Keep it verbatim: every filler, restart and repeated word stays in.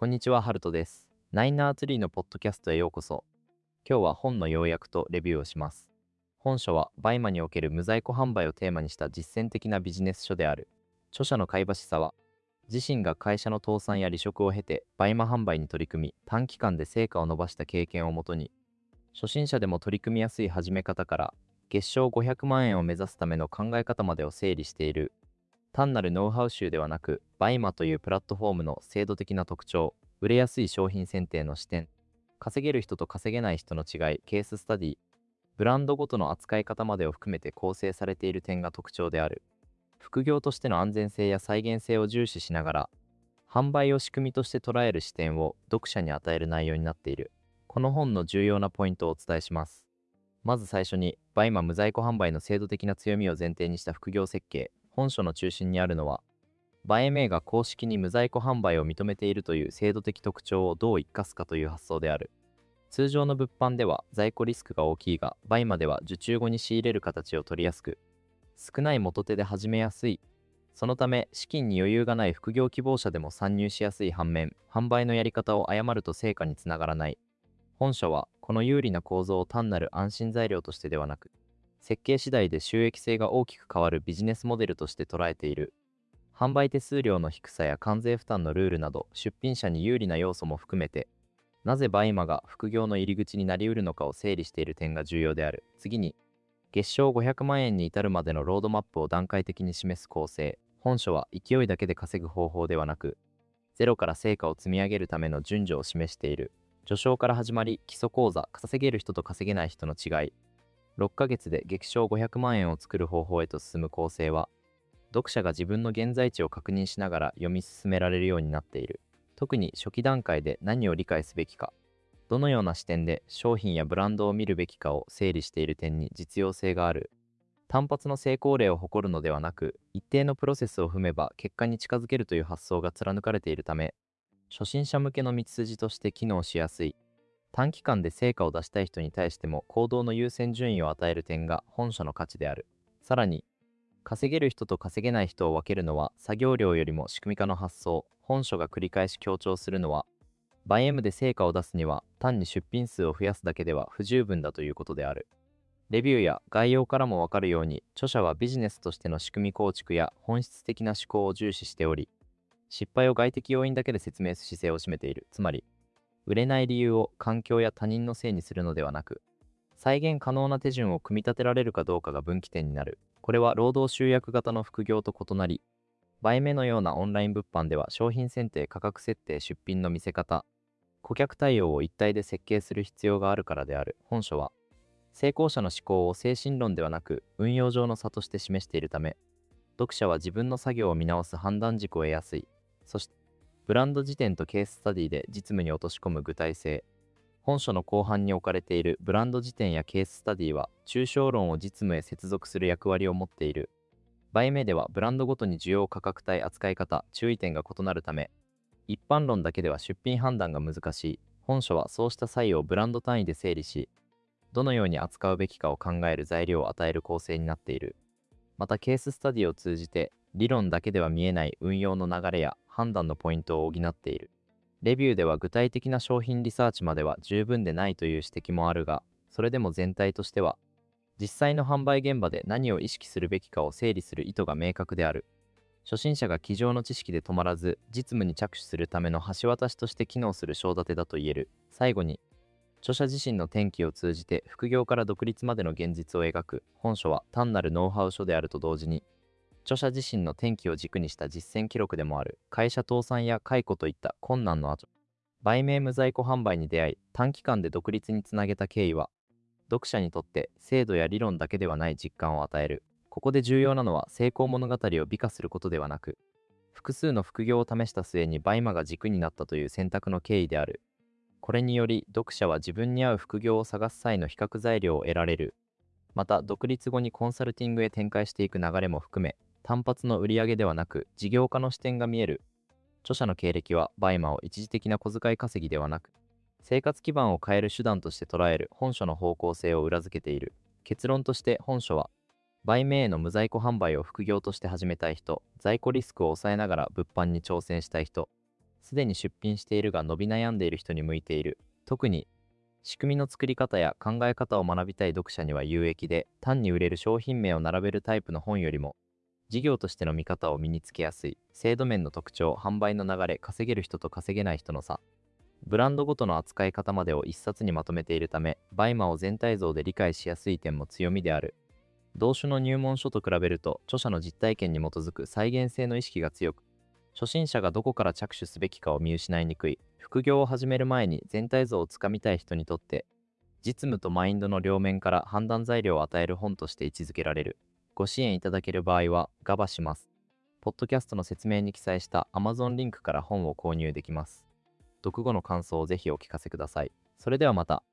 こんにちは、ハルトです。ナインナーツリーのポッドキャストへようこそ。今日は本の要約とレビューをします。本書はバイマにおける無在庫販売をテーマにした実践的なビジネス書である。著者の貝橋さは、自身が会社の倒産や離職を経てバイマ販売に取り組み、短期間で成果を伸ばした経験をもとに、初心者でも取り組みやすい始め方から、月賞ごひゃくまんえんを目指すための考え方までを整理している。単なるノウハウ集ではなく、バイマというプラットフォームの制度的な特徴、売れやすい商品選定の視点、稼げる人と稼げない人の違い、ケーススタディ、ブランドごとの扱い方までを含めて構成されている点が特徴である。副業としての安全性や再現性を重視しながら、販売を仕組みとして捉える視点を読者に与える内容になっている。この本の重要なポイントをお伝えします。まず最初に、バイマ無在庫販売の制度的な強みを前提にした副業設計。本書の中心にあるのは、バイエムエーが公式に無在庫販売を認めているという制度的特徴をどう生かすかという発想である。通常の物販では在庫リスクが大きいが、バイマでは受注後に仕入れる形を取りやすく、少ない元手で始めやすい。そのため、資金に余裕がない副業希望者でも参入しやすい反面、販売のやり方を誤ると成果につながらない。本書は、この有利な構造を単なる安心材料としてではなく、設計次第で収益性が大きく変わるビジネスモデルとして捉えている。販売手数料の低さや関税負担のルールなど、出品者に有利な要素も含めて、なぜバイマが副業の入り口になりうるのかを整理している点が重要である。次に、月賞ごひゃくまんえんに至るまでのロードマップを段階的に示す構成。本書は勢いだけで稼ぐ方法ではなく、ゼロから成果を積み上げるための順序を示している。序章から始まり、基礎講座、稼げる人と稼げない人の違い、ろっかげつで月賞ごひゃくまんえんを作る方法へと進む構成は、読者が自分の現在地を確認しながら読み進められるようになっている。特に初期段階で何を理解すべきか、どのような視点で商品やブランドを見るべきかを整理している点に実用性がある。単発の成功例を誇るのではなく、一定のプロセスを踏めば結果に近づけるという発想が貫かれているため、初心者向けの道筋として機能しやすい。短期間で成果を出したい人に対しても行動の優先順位を与える点が本書の価値である。さらに、稼げる人と稼げない人を分けるのは作業量よりも仕組み化の発想。本書が繰り返し強調するのは、バイエムで成果を出すには単に出品数を増やすだけでは不十分だということである。レビューや概要からもわかるように、著者はビジネスとしての仕組み構築や本質的な思考を重視しており、失敗を外的要因だけで説明す姿勢を示めている。つまり、売れない理由を環境や他人のせいにするのではなく、再現可能な手順を組み立てられるかどうかが分岐点になる。これは労働集約型の副業と異なり、バイメのようなオンライン物販では商品選定、価格設定、出品の見せ方、顧客対応を一体で設計する必要があるからである。本書は、成功者の思考を精神論ではなく運用上の差として示しているため、読者は自分の作業を見直す判断軸を得やすい。そして、ブランド辞典とケーススタディで実務に落とし込む具体性。本書の後半に置かれているブランド辞典やケーススタディは、抽象論を実務へ接続する役割を持っている。バイメではブランドごとに需要価格帯、扱い方、注意点が異なるため、一般論だけでは出品判断が難しい。本書はそうした差異をブランド単位で整理し、どのように扱うべきかを考える材料を与える構成になっている。またケーススタディを通じて、理論だけでは見えない運用の流れや判断のポイントを補っている。レビューでは具体的な商品リサーチまでは十分でないという指摘もあるが、それでも全体としては、実際の販売現場で何を意識するべきかを整理する意図が明確である。初心者が机上の知識で止まらず、実務に着手するための橋渡しとして機能する章立てだと言える。最後に、著者自身の転機を通じて副業から独立までの現実を描く。本書は単なるノウハウ書であると同時に、著者自身の転機を軸にした実践記録でもある。会社倒産や解雇といった困難の後、売名無在庫販売に出会い、短期間で独立につなげた経緯は、読者にとって制度や理論だけではない実感を与える。ここで重要なのは、成功物語を美化することではなく、複数の副業を試した末にバイマが軸になったという選択の経緯である。これにより、読者は自分に合う副業を探す際の比較材料を得られる。また、独立後にコンサルティングへ展開していく流れも含め、単発の売り上げではなく、事業家の視点が見える。著者の経歴は、バイマを一時的な小遣い稼ぎではなく、生活基盤を変える手段として捉える本書の方向性を裏付けている。結論として本書は、売名への無在庫販売を副業として始めたい人、在庫リスクを抑えながら物販に挑戦したい人、 すでに出品しているが伸び悩んでいる人に向いている。特に仕組みの作り方や考え方を学びたい読者には有益で、単に売れる商品名を並べるタイプの本よりも事業としての見方を身につけやすい。制度面の特徴、販売の流れ、稼げる人と稼げない人の差、ブランドごとの扱い方までを一冊にまとめているため、バイマを全体像で理解しやすい点も強みである。同種の入門書と比べると、著者の実体験に基づく再現性の意識が強く、初心者がどこから着手すべきかを見失いにくい。副業を始める前に全体像をつかみたい人にとって、実務とマインドの両面から判断材料を与える本として位置づけられる。ご支援いただける場合は、ガバします。ポッドキャストの説明に記載した Amazon リンクから本を購入できます。読後の感想をぜひお聞かせください。それではまた。